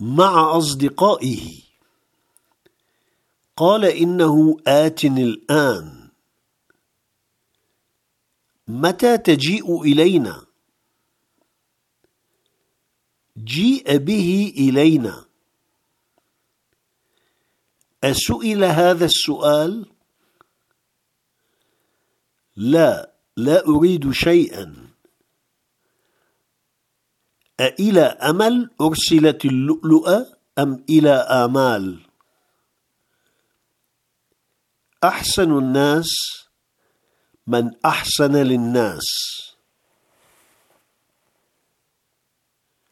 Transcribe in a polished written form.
مع أصدقائه. قال إنه آت الآن. متى تجيء إلينا؟ جيء به إلينا. أسئل هذا السؤال؟ لا أريد شيئا. أإلى أمل أرسلت اللؤلؤة أم إلى آمال؟ أحسن الناس من أحسن للناس.